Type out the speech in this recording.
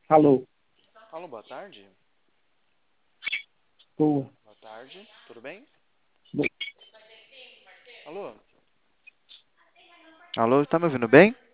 Alô, Alô, boa tarde. tô, Boa tarde, tudo bem? tô, Alô? Alô, tá me ouvindo bem?